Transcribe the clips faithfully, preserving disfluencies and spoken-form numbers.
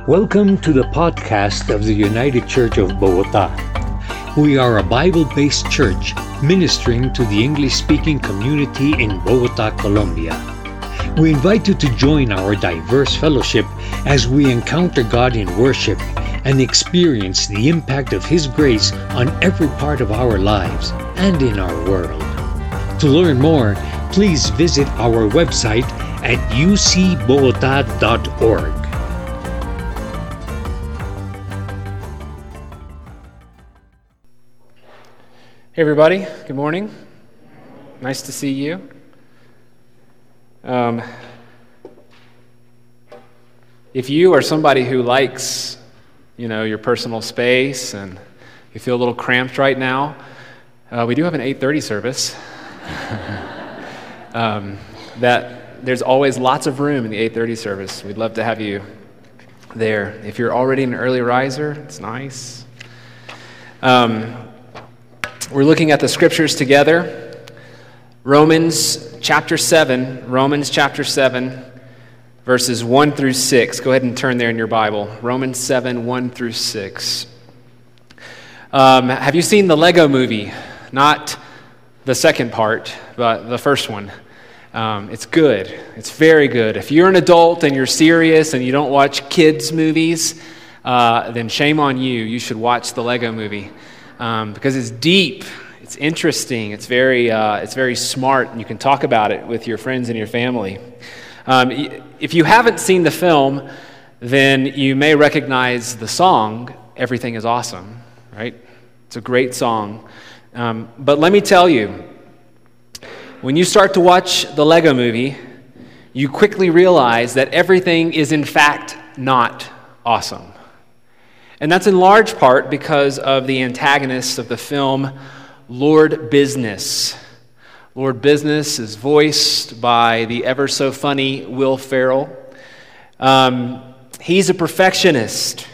Welcome to the podcast of the United Church of Bogota. We are a Bible-based church ministering to the English-speaking community in Bogota, Colombia. We invite you to join our diverse fellowship as we encounter God in worship and experience the impact of His grace on every part of our lives and in our world. To learn more, please visit our website at u c bogota dot org. Hey everybody, good morning. Nice to see you. Um, if you are somebody who likes, you know, your personal space and you feel a little cramped right now, uh, we do have an eight thirty service. um, that there's always lots of room in the eight thirty service. We'd love to have you there. If you're already an early riser, it's nice. Um, We're looking at the scriptures together. Romans chapter seven, Romans chapter seven, verses one through six. Go ahead and turn there in your Bible. Romans seven, one through six. Um, have you seen the Lego movie? Not the second part, but the first one. Um, it's good. It's very good. If you're an adult and you're serious and you don't watch kids' movies, uh, then shame on you. You should watch the Lego movie. Um, because it's deep, it's interesting, it's very, uh, it's very smart, and you can talk about it with your friends and your family. Um, if you haven't seen the film, then you may recognize the song, "Everything is Awesome," right? It's a great song. Um, but let me tell you, when you start to watch the Lego movie, you quickly realize that everything is in fact not awesome. And that's in large part because of the antagonist of the film, Lord Business. Lord Business is voiced by the ever-so-funny Will Ferrell. Um, he's a perfectionist.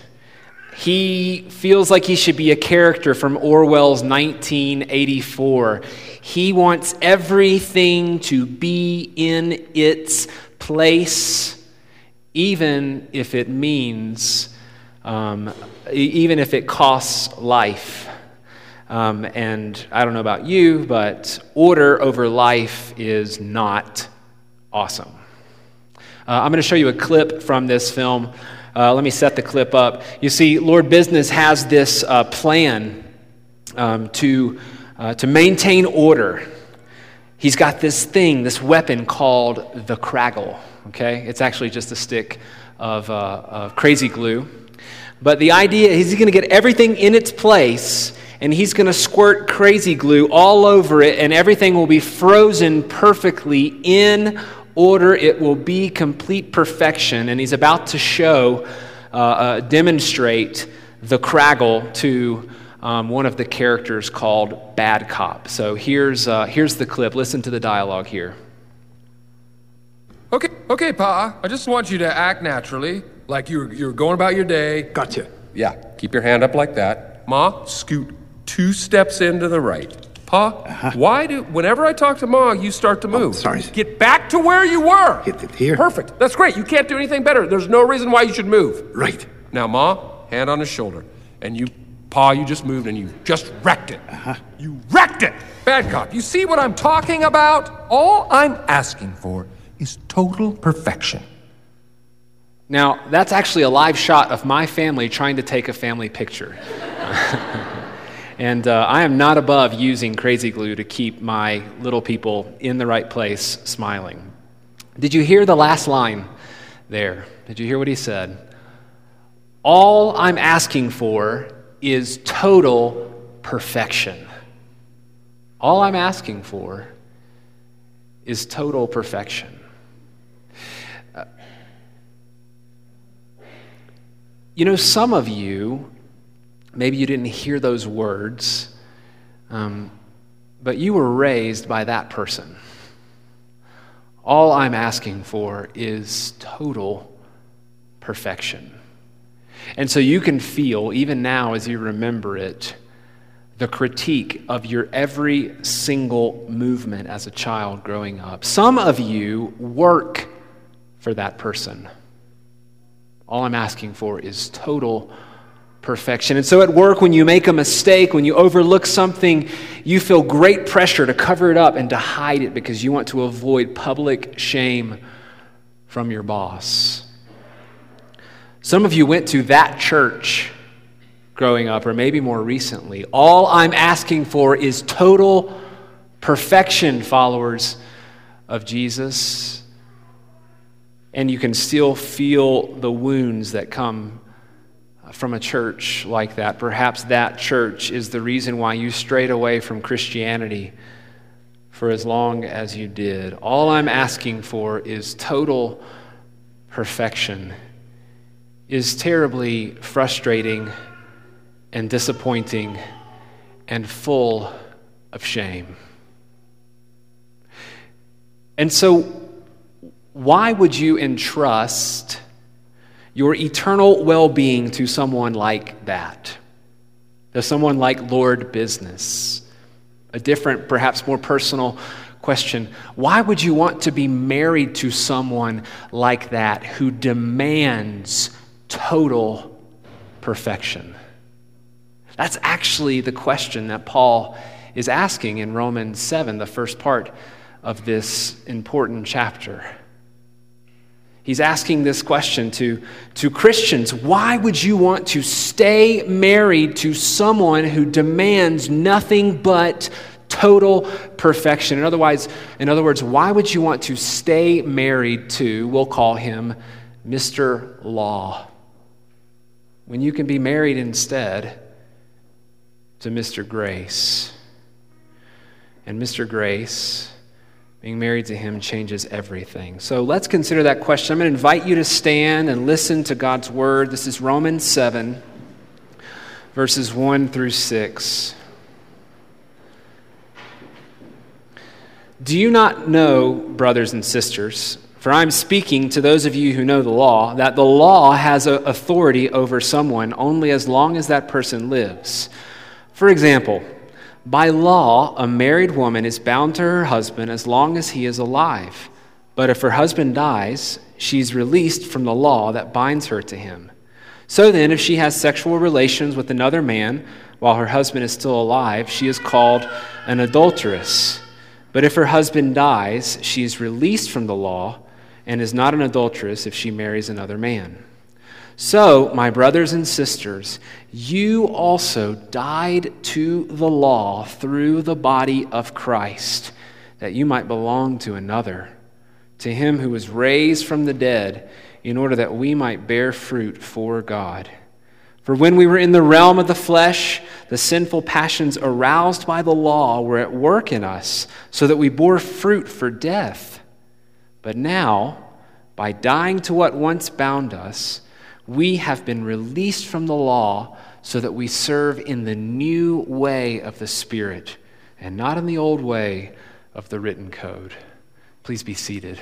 He feels like he should be a character from Orwell's nineteen eighty-four. He wants everything to be in its place, even if it means... Um, even if it costs life. Um, and I don't know about you, but order over life is not awesome. Uh, I'm going to show you a clip from this film. Uh, let me set the clip up. You see, Lord Business has this uh, plan um, to, uh, to maintain order. He's got this thing, this weapon called the Kraggle. Okay, it's actually just a stick of, uh, of crazy glue. But the idea is he's going to get everything in its place, and he's going to squirt crazy glue all over it, and everything will be frozen perfectly in order. It will be complete perfection. And he's about to show, uh, uh, demonstrate the Kraggle to um, one of the characters called Bad Cop. So here's uh, here's the clip. Listen to the dialogue here. Okay, okay, Pa. I just want you to act naturally. Like you're, you're going about your day. Gotcha. Yeah, keep your hand up like that. Ma, scoot two steps into the right. Pa, uh-huh. Why do, whenever I talk to Ma, you start to move? Oh, sorry. Get back to where you were. Hit it here. Perfect. That's great. You can't do anything better. There's no reason why you should move. Right. Now, Ma, hand on his shoulder. And you, Pa, you just moved and you just wrecked it. Uh-huh. You wrecked it. Bad Cop, you see what I'm talking about? All I'm asking for is total perfection. Now, that's actually a live shot of my family trying to take a family picture. and uh, I am not above using crazy glue to keep my little people in the right place smiling. Did you hear the last line there? Did you hear what he said? All I'm asking for is total perfection. All I'm asking for is total perfection. You know, some of you, maybe you didn't hear those words, um, but you were raised by that person. All I'm asking for is total perfection. And so you can feel, even now as you remember it, the critique of your every single movement as a child growing up. Some of you work for that person. All I'm asking for is total perfection. And so at work, when you make a mistake, when you overlook something, you feel great pressure to cover it up and to hide it because you want to avoid public shame from your boss. Some of you went to that church growing up, or maybe more recently. All I'm asking for is total perfection, followers of Jesus. And you can still feel the wounds that come from a church like that. Perhaps that church is the reason why you strayed away from Christianity for as long as you did. All I'm asking for is total perfection. Is terribly frustrating and disappointing and full of shame. And so, why would you entrust your eternal well-being to someone like that? To someone like Lord Business? A different, perhaps more personal question. Why would you want to be married to someone like that who demands total perfection? That's actually the question that Paul is asking in Romans seven, the first part of this important chapter. He's asking this question to, to Christians. Why would you want to stay married to someone who demands nothing but total perfection? In other words, in other words, why would you want to stay married to, we'll call him Mister Law, when you can be married instead to Mister Grace? And Mister Grace, being married to him, changes everything. So let's consider that question. I'm going to invite you to stand and listen to God's word. This is Romans seven, verses one through six. Do you not know, brothers and sisters, for I'm speaking to those of you who know the law, that the law has a authority over someone only as long as that person lives? For example, by law, a married woman is bound to her husband as long as he is alive. But if her husband dies, she's released from the law that binds her to him. So then, if she has sexual relations with another man while her husband is still alive, she is called an adulteress. But if her husband dies, she is released from the law and is not an adulteress if she marries another man. So, my brothers and sisters, you also died to the law through the body of Christ, that you might belong to another, to him who was raised from the dead, in order that we might bear fruit for God. For when we were in the realm of the flesh, the sinful passions aroused by the law were at work in us, so that we bore fruit for death. But now, by dying to what once bound us, we have been released from the law so that we serve in the new way of the Spirit and not in the old way of the written code. Please be seated.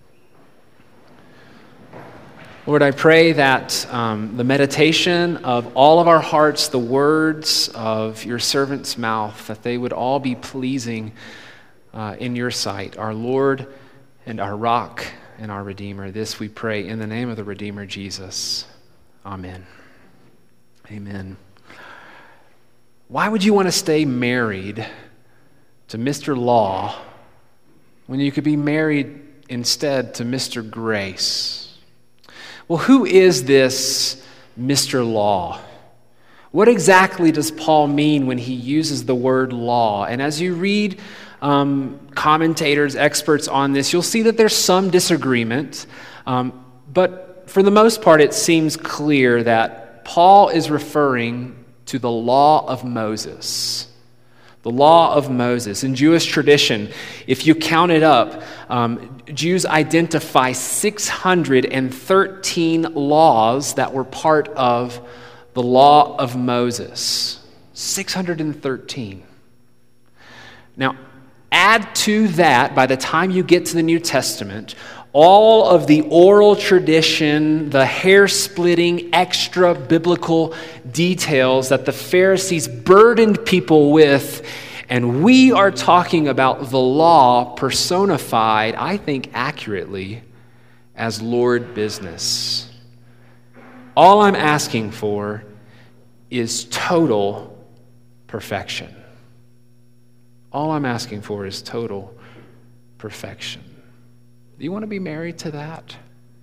Lord, I pray that um, the meditation of all of our hearts, the words of your servant's mouth, that they would all be pleasing uh, in your sight, our Lord and our rock and our Redeemer. This we pray in the name of the Redeemer, Jesus. Amen. Amen. Why would you want to stay married to Mister Law when you could be married instead to Mister Grace? Well, who is this Mister Law? What exactly does Paul mean when he uses the word law? And as you read um, commentators, experts on this, you'll see that there's some disagreement, um, but for the most part, it seems clear that Paul is referring to the law of Moses. The law of Moses. In Jewish tradition, if you count it up, um, Jews identify six hundred thirteen laws that were part of the law of Moses. six hundred thirteen. Now, add to that, by the time you get to the New Testament, all of the oral tradition, the hair-splitting, extra-biblical details that the Pharisees burdened people with, and we are talking about the law personified, I think accurately, as Lord Business. all I'm asking for is total perfection. All I'm asking for is total perfection. Do you want to be married to that?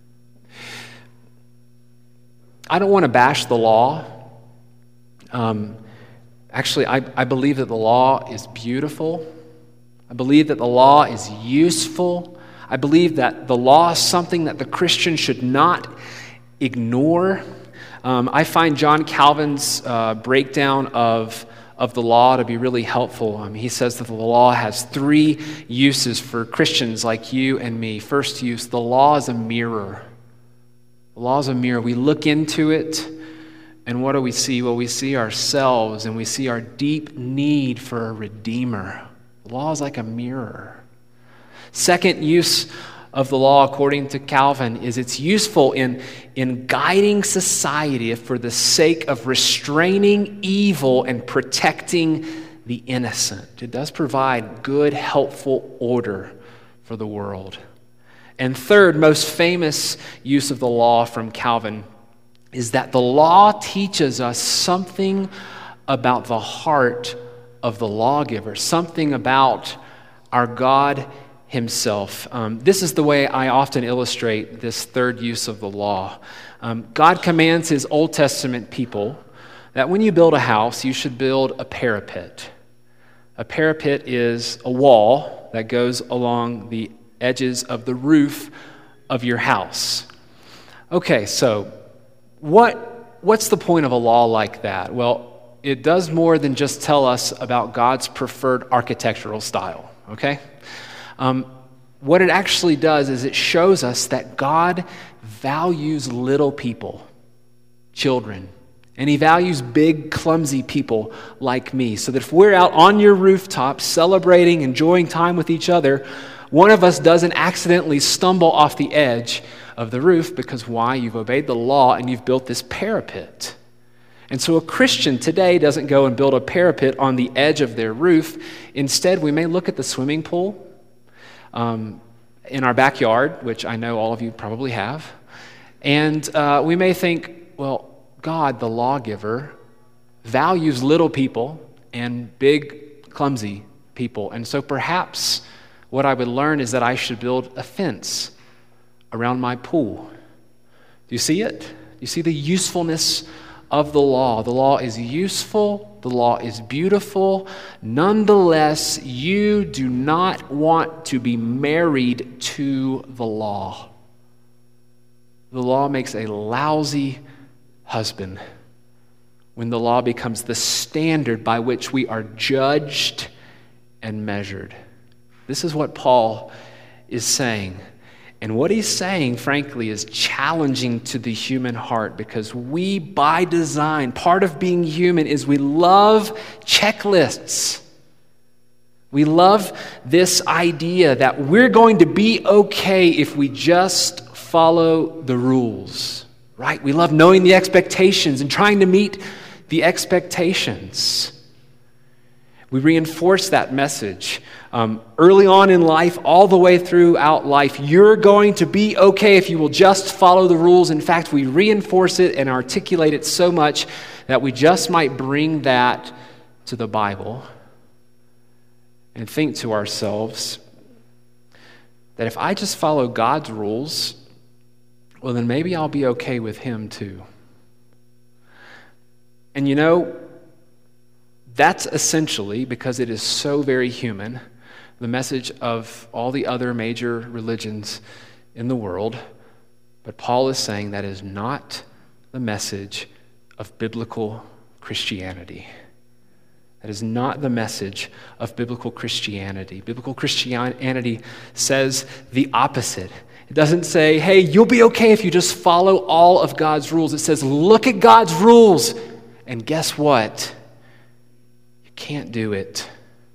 I don't want to bash the law. Um, actually, I, I believe that the law is beautiful. I believe that the law is useful. I believe that the law is something that the Christian should not ignore. Um, I find John Calvin's uh, breakdown of, of the law to be really helpful. Um, he says that the law has three uses for Christians like you and me. First use, the law is a mirror. The law is a mirror. We look into it, and what do we see? Well, we see ourselves, and we see our deep need for a redeemer. The law is like a mirror. Second use of the law, according to Calvin, is it's useful in, in guiding society for the sake of restraining evil and protecting the innocent. It does provide good, helpful order for the world. And third, most famous use of the law from Calvin is that the law teaches us something about the heart of the lawgiver, something about our God himself. Um, this is the way I often illustrate this third use of the law. Um, God commands his Old Testament people that when you build a house, you should build a parapet. A parapet is a wall that goes along the edges of the roof of your house. Okay, so what what's the point of a law like that? Well, it does more than just tell us about God's preferred architectural style, okay? Um, what it actually does is it shows us that God values little people, children, and he values big, clumsy people like me, so that if we're out on your rooftop celebrating, enjoying time with each other, one of us doesn't accidentally stumble off the edge of the roof because why? You've obeyed the law and you've built this parapet. And so a Christian today doesn't go and build a parapet on the edge of their roof. Instead, we may look at the swimming pool um, in our backyard, which I know all of you probably have, and uh, we may think, well, God, the lawgiver, values little people and big, clumsy people, and so perhaps what I would learn is that I should build a fence around my pool. Do you see it? Do you see the usefulness of the law? The law is useful. The law is beautiful. Nonetheless, you do not want to be married to the law. The law makes a lousy husband when the law becomes the standard by which we are judged and measured. This is what Paul is saying. And what he's saying, frankly, is challenging to the human heart because we, by design, part of being human is we love checklists. We love this idea that we're going to be okay if we just follow the rules, right? We love knowing the expectations and trying to meet the expectations. We reinforce that message um, early on in life, all the way throughout life. You're going to be okay if you will just follow the rules. In fact, we reinforce it and articulate it so much that we just might bring that to the Bible and think to ourselves that if I just follow God's rules, well, then maybe I'll be okay with him too. And you know, that's essentially, because it is so very human, the message of all the other major religions in the world. But Paul is saying that is not the message of biblical Christianity. That is not the message of biblical Christianity. Biblical Christianity says the opposite. It doesn't say, hey, you'll be okay if you just follow all of God's rules. It says, look at God's rules, and guess what? You can't do it.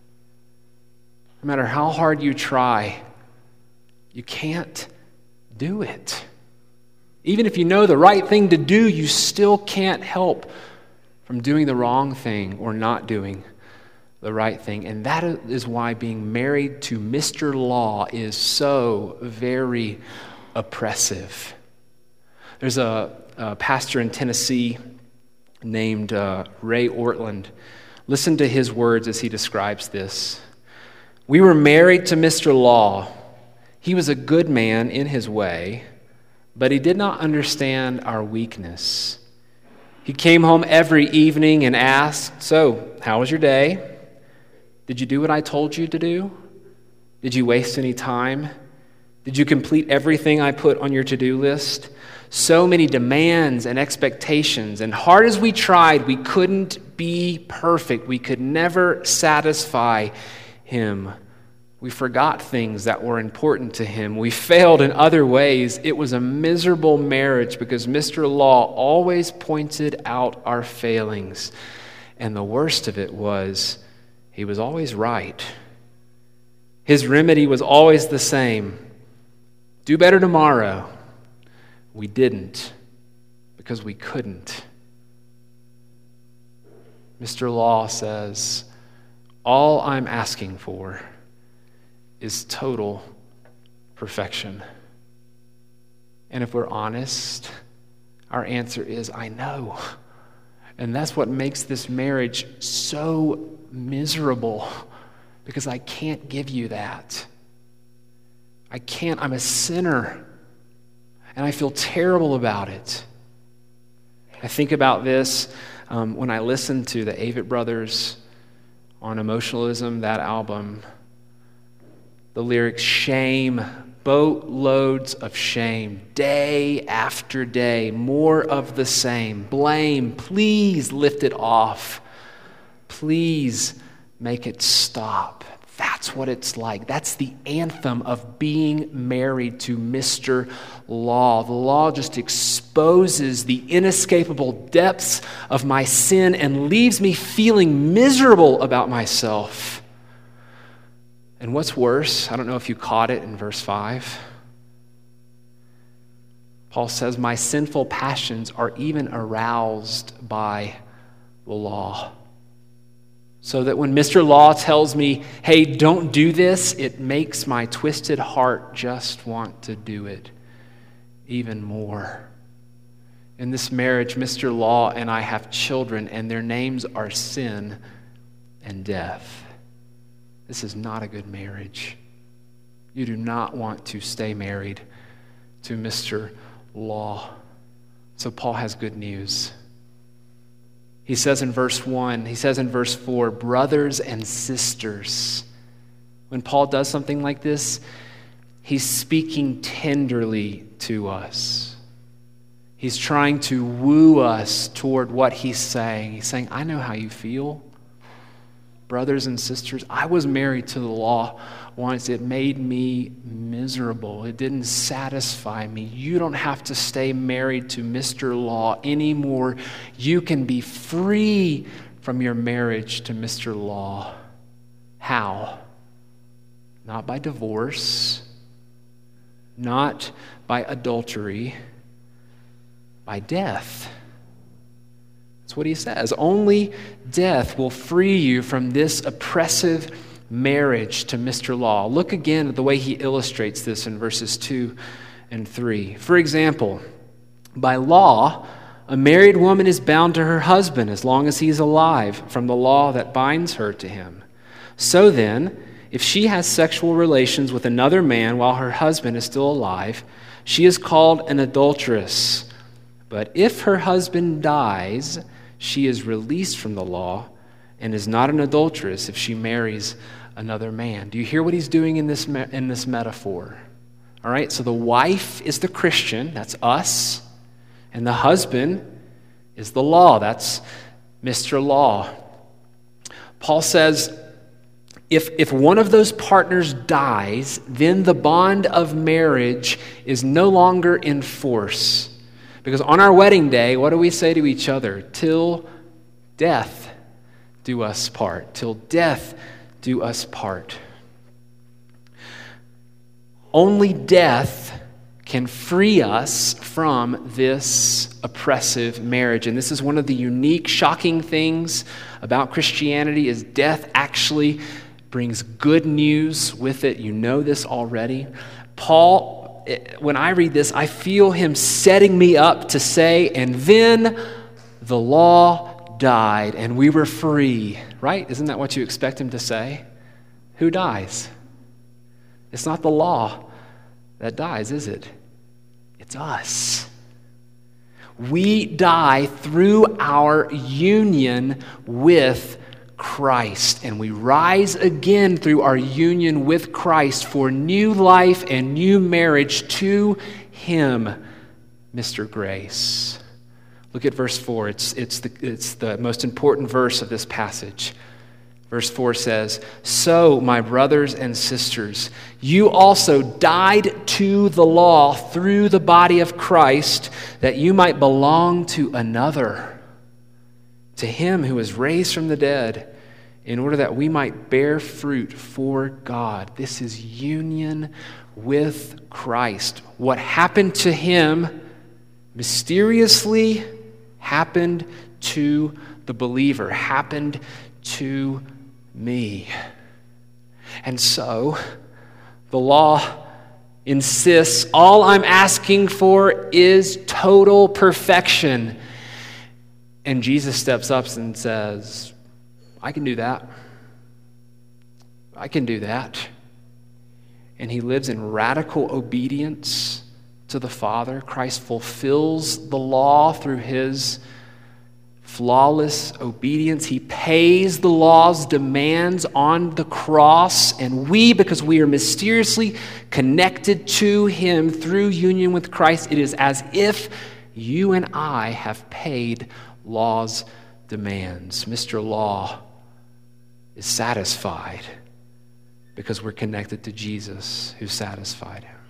No matter how hard you try, you can't do it. Even if you know the right thing to do, you still can't help from doing the wrong thing or not doing the right thing. And that is why being married to Mister Law is so very oppressive. There's a, a pastor in Tennessee named uh, Ray Ortland. Listen to his words as he describes this. We were married to Mister Law. He was a good man in his way, but he did not understand our weakness. He came home every evening and asked, "So, how was your day? Did you do what I told you to do? Did you waste any time? Did you complete everything I put on your to-do list?" So many demands and expectations, and hard as we tried, we couldn't be perfect. We could never satisfy him. We forgot things that were important to him. We failed in other ways. It was a miserable marriage because Mister Law always pointed out our failings. And the worst of it was, he was always right. His remedy was always the same. Do better tomorrow. We didn't because we couldn't. Mister Law says, all I'm asking for is total perfection. And if we're honest, our answer is, I know. And that's what makes this marriage so miserable, because I can't give you that. I can't. I'm a sinner, and I feel terrible about it. I think about this um, when I listen to the Avett Brothers on Emotionalism, that album. The lyrics, shame, boatloads of shame, day after day, more of the same. Blame, please lift it off. Please make it stop. That's what it's like. That's the anthem of being married to Mister Law. The law just exposes the inescapable depths of my sin and leaves me feeling miserable about myself. And what's worse, I don't know if you caught it in verse five. Paul says, my sinful passions are even aroused by the law. So that when Mister Law tells me, hey, don't do this, it makes my twisted heart just want to do it even more. In this marriage, Mister Law and I have children, and their names are sin and death. This is not a good marriage. You do not want to stay married to Mister Law. So Paul has good news. He says in verse one, he says in verse four, brothers and sisters. When Paul does something like this, he's speaking tenderly to us. He's trying to woo us toward what he's saying. He's saying, I know how you feel. Brothers and sisters, I was married to the law once. It made me miserable. It didn't satisfy me. You don't have to stay married to Mister Law anymore. You can be free from your marriage to Mister Law. How? Not by divorce, not by adultery, by death. That's what he says. Only death will free you from this oppressive marriage to Mister Law. Look again at the way he illustrates this in verses two and three. For example, by law, a married woman is bound to her husband as long as he is alive from the law that binds her to him. So then, if she has sexual relations with another man while her husband is still alive, she is called an adulteress. But if her husband dies, she is released from the law and is not an adulteress if she marries another man. Do you hear what he's doing in this me- in this metaphor? All right, so the wife is the Christian, that's us, and the husband is the law, that's Mister Law. Paul says, if, if one of those partners dies, then the bond of marriage is no longer in force. Because on our wedding day, what do we say to each other? Till death do us part. Till death do us part. Only death can free us from this oppressive marriage. And this is one of the unique, shocking things about Christianity is death actually brings good news with it. You know this already. Paul Paul, when I read this, I feel him setting me up to say, and then the law died and we were free, right? Isn't that what you expect him to say? Who dies? It's not the law that dies, is it? It's us. We die through our union with Christ, and we rise again through our union with Christ for new life and new marriage to Him, Mister Grace. Look at verse four. It's, it's, the, it's the most important verse of this passage. Verse four says, "So, my brothers and sisters, you also died to the law through the body of Christ, that you might belong to another, to Him who was raised from the dead, in order that we might bear fruit for God." This is union with Christ. What happened to Him mysteriously happened to the believer, happened to me. And so, the law insists all I'm asking for is total perfection. And Jesus steps up and says, I can do that. I can do that. And He lives in radical obedience to the Father. Christ fulfills the law through His flawless obedience. He pays the law's demands on the cross, and we, because we are mysteriously connected to Him through union with Christ, it is as if you and I have paid law's demands. Mister Law is satisfied because we're connected to Jesus who satisfied Him.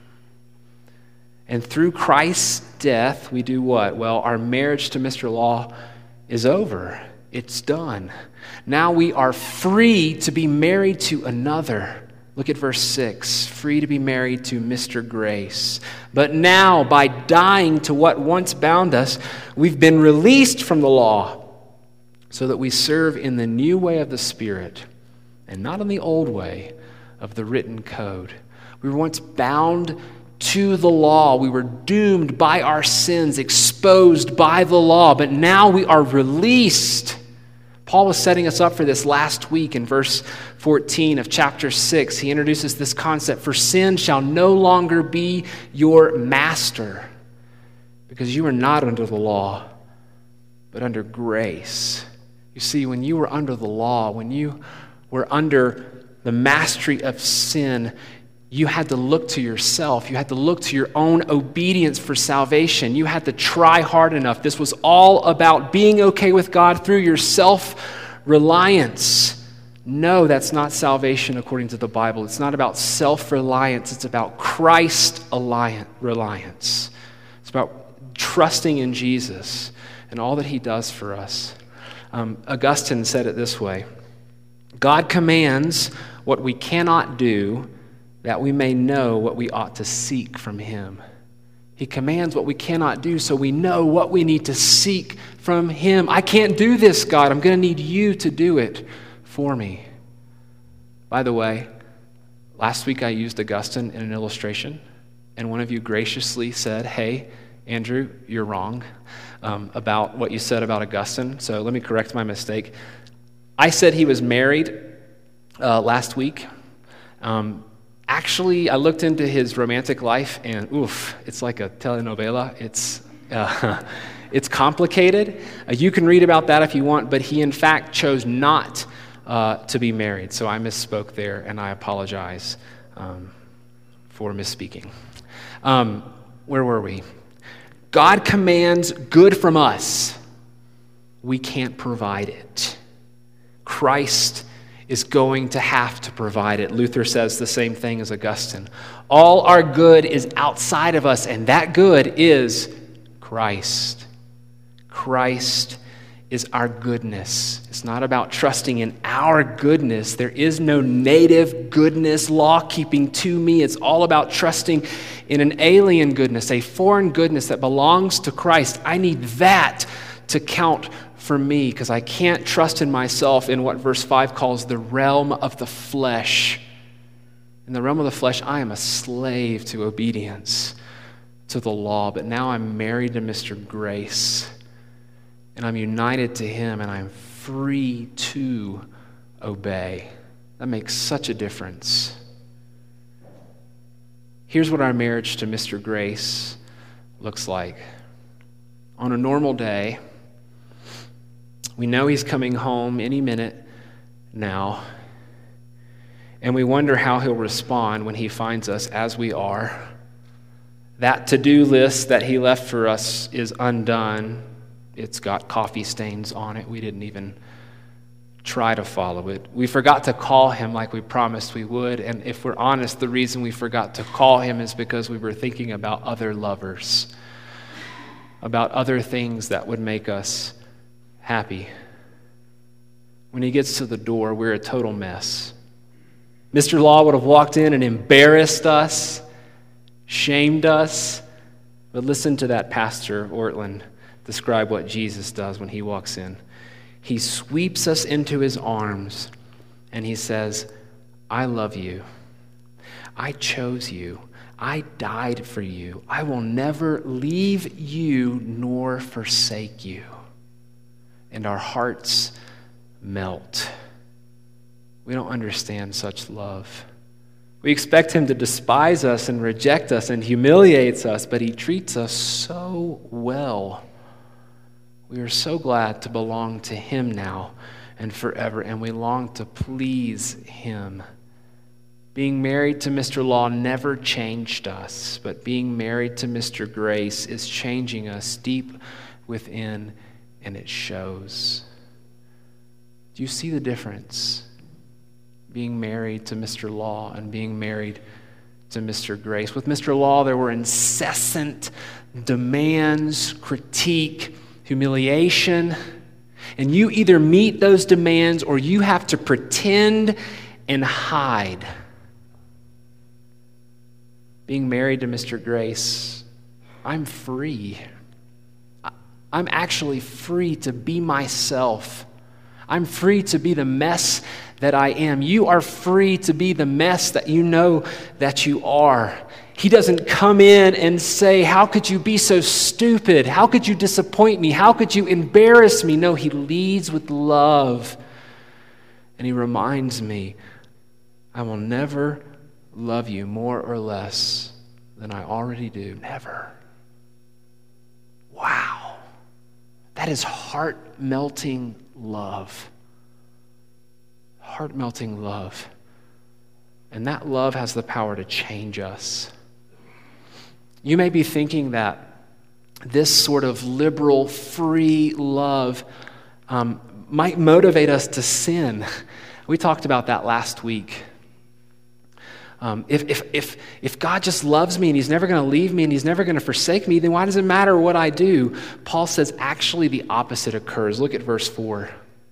And through Christ's death, we do what? Well, our marriage to Mister Law is over. It's done. Now we are free to be married to another. Look at verse six. Free to be married to Mister Grace. But now, by dying to what once bound us, we've been released from the law so that we serve in the new way of the Spirit and not in the old way of the written code. We were once bound to the law. We were doomed by our sins, exposed by the law, but now we are released. Paul was setting us up for this last week in verse fourteen of chapter six. He introduces this concept: for sin shall no longer be your master, because you are not under the law, but under grace. You see, when you were under the law, when you were under the mastery of sin, you had to look to yourself. You had to look to your own obedience for salvation. You had to try hard enough. This was all about being okay with God through your self-reliance. No, that's not salvation according to the Bible. It's not about self-reliance. It's about Christ-reliance. It's about trusting in Jesus and all that He does for us. Um, Augustine said it this way: God commands what we cannot do, that we may know what we ought to seek from Him. He commands what we cannot do so we know what we need to seek from Him. I can't do this, God. I'm going to need You to do it for me. By the way, last week I used Augustine in an illustration, and one of you graciously said, hey, Andrew, you're wrong um, about what you said about Augustine. So let me correct my mistake. I said he was married uh, last week. Um, Actually, I looked into his romantic life, and oof, it's like a telenovela. It's uh, it's complicated. Uh, you can read about that if you want, but he in fact chose not uh, to be married. So I misspoke there, and I apologize um, for misspeaking. Um, where were we? God commands good from us. We can't provide it. Christ is going to have to provide it. Luther says the same thing as Augustine. All our good is outside of us, and that good is Christ. Christ is our goodness. It's not about trusting in our goodness. There is no native goodness, law-keeping to me. It's all about trusting in an alien goodness, a foreign goodness that belongs to Christ. I need that to count for me, because I can't trust in myself in what verse five calls the realm of the flesh. In the realm of the flesh, I am a slave to obedience, to the law, but now I'm married to Mister Grace, and I'm united to him, and I'm free to obey. That makes such a difference. Here's what our marriage to Mister Grace looks like. On a normal day, we know he's coming home any minute now, and we wonder how he'll respond when he finds us as we are. That to-do list that he left for us is undone. It's got coffee stains on it. We didn't even try to follow it. We forgot to call him like we promised we would, and if we're honest, the reason we forgot to call him is because we were thinking about other lovers, about other things that would make us happy. When he gets to the door, we're a total mess. Mister Law would have walked in and embarrassed us, shamed us, but listen to that Pastor Ortland describe what Jesus does when he walks in. He sweeps us into his arms and he says, I love you. I chose you. I died for you. I will never leave you nor forsake you. And our hearts melt. We don't understand such love. We expect him to despise us and reject us and humiliates us, but he treats us so well. We are so glad to belong to him now and forever, and we long to please him. Being married to Mister Law never changed us, but being married to Mister Grace is changing us deep within, and it shows. Do you see the difference? Being married to Mister Law and being married to Mister Grace. With Mister Law, there were incessant demands, critique, humiliation, and you either meet those demands or you have to pretend and hide. Being married to Mister Grace, I'm free. I'm actually free to be myself. I'm free to be the mess that I am. You are free to be the mess that you know that you are. He doesn't come in and say, how could you be so stupid? How could you disappoint me? How could you embarrass me? No, he leads with love. And he reminds me, I will never love you more or less than I already do. Never. Wow. That is heart-melting love. Heart-melting love. And that love has the power to change us. You may be thinking that this sort of liberal, free love um, might motivate us to sin. We talked about that last week. Um, if, if, if, if God just loves me and he's never going to leave me and he's never going to forsake me, then why does it matter what I do? Paul says actually the opposite occurs. Look at verse four.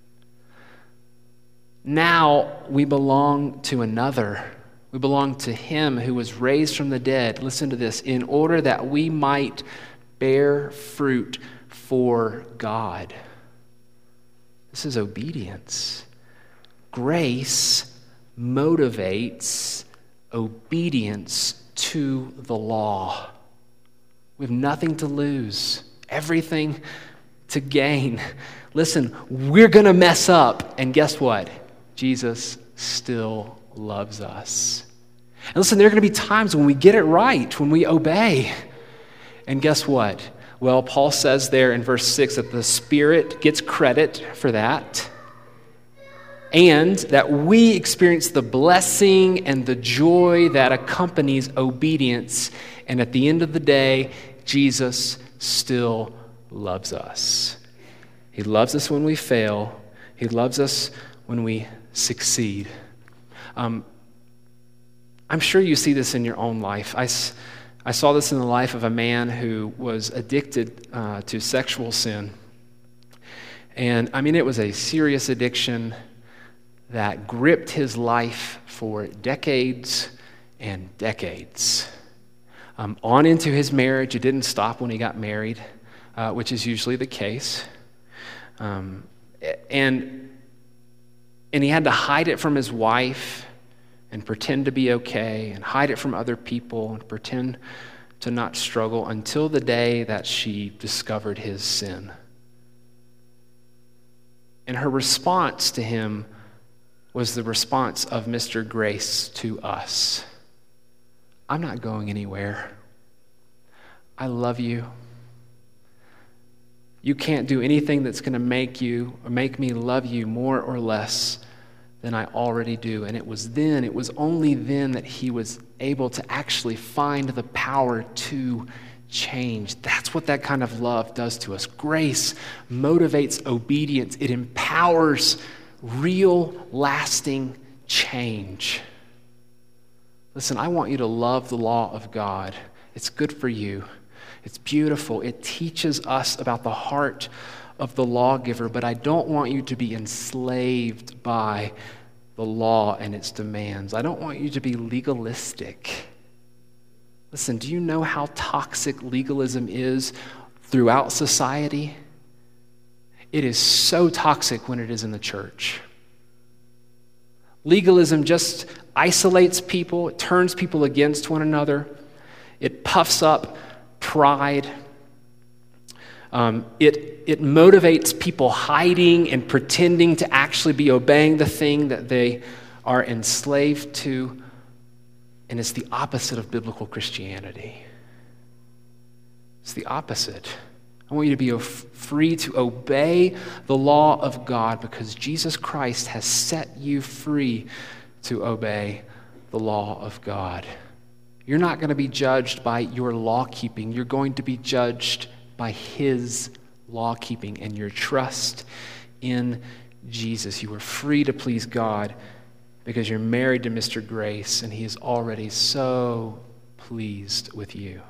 Now we belong to another. We belong to him who was raised from the dead. Listen to this. In order that we might bear fruit for God. This is obedience. Grace motivates obedience to the law. We have nothing to lose, everything to gain. Listen, we're going to mess up, and guess what? Jesus still loves us. And listen, there are going to be times when we get it right, when we obey. And guess what? Well, Paul says there in verse six that the Spirit gets credit for that, and that we experience the blessing and the joy that accompanies obedience. And at the end of the day, Jesus still loves us. He loves us when we fail. He loves us when we succeed. Um, I'm sure you see this in your own life. I, I saw this in the life of a man who was addicted uh, to sexual sin. And I mean, it was a serious addiction that gripped his life for decades and decades. Um, on into his marriage. It didn't stop when he got married, uh, which is usually the case. Um, and, and he had to hide it from his wife, and pretend to be okay and hide it from other people and pretend to not struggle until the day that she discovered his sin. And her response to him was the response of Mister Grace to us. I'm not going anywhere. I love you. You can't do anything that's going to make you or make me love you more or less than I already do. And it was then, it was only then that he was able to actually find the power to change. That's what that kind of love does to us. Grace motivates obedience. It empowers real, lasting change. Listen, I want you to love the law of God. It's good for you. It's beautiful. It teaches us about the heart of the lawgiver, but I don't want you to be enslaved by the law and its demands. I don't want you to be legalistic. Listen, do you know how toxic legalism is throughout society? It is so toxic when it is in the church. Legalism just isolates people. It turns people against one another. It puffs up pride. Um, it, it motivates people hiding and pretending to actually be obeying the thing that they are enslaved to. And it's the opposite of biblical Christianity. It's the opposite. I want you to be free to obey the law of God because Jesus Christ has set you free to obey the law of God. You're not going to be judged by your law keeping. You're going to be judged by his law keeping and your trust in Jesus. You are free to please God because you're married to Mister Grace and he is already so pleased with you.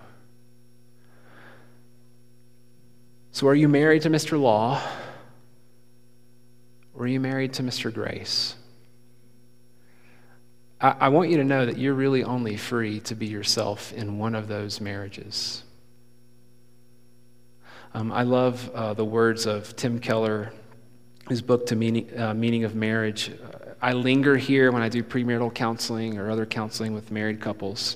So are you married to Mister Law or are you married to Mister Grace? I, I want you to know that you're really only free to be yourself in one of those marriages. Um, I love uh, the words of Tim Keller, his book, To Meaning, uh, Meaning of Marriage. Uh, I linger here when I do premarital counseling or other counseling with married couples.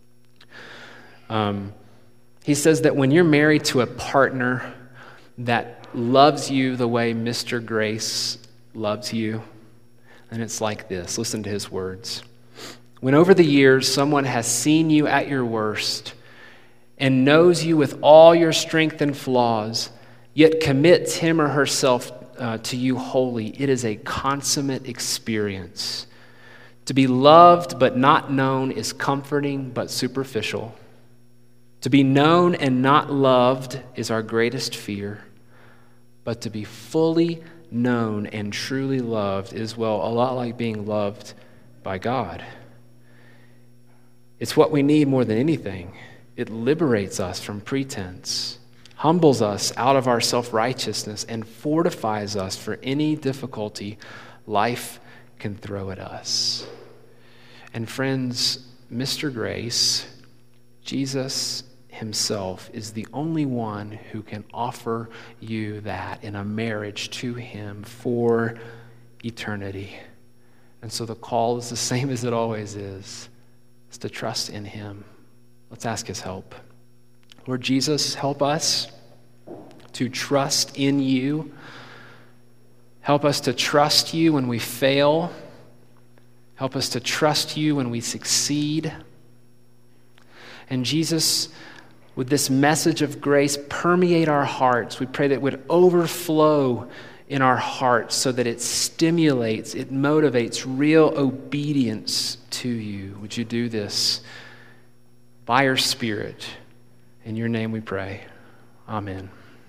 Um, he says that when you're married to a partner that loves you the way Mister Grace loves you, and it's like this. Listen to his words. When over the years someone has seen you at your worst and knows you with all your strength and flaws, yet commits him or herself uh, to you wholly, it is a consummate experience. To be loved but not known is comforting but superficial. To be known and not loved is our greatest fear, but to be fully known and truly loved is, well, a lot like being loved by God. It's what we need more than anything. It liberates us from pretense, humbles us out of our self-righteousness, and fortifies us for any difficulty life can throw at us. And friends, Mister Grace, Jesus himself, is the only one who can offer you that in a marriage to him for eternity. And so the call is the same as it always is. It's to trust in him. Let's ask his help. Lord Jesus, help us to trust in you. Help us to trust you when we fail. Help us to trust you when we succeed. And Jesus, would this message of grace permeate our hearts? We pray that it would overflow in our hearts so that it stimulates, it motivates real obedience to you. Would you do this by your Spirit? In your name we pray. Amen.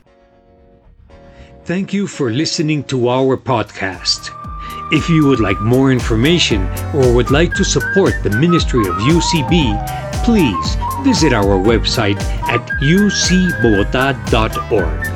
Thank you for listening to our podcast. If you would like more information or would like to support the ministry of U C B, please visit our website at u c bogota dot org.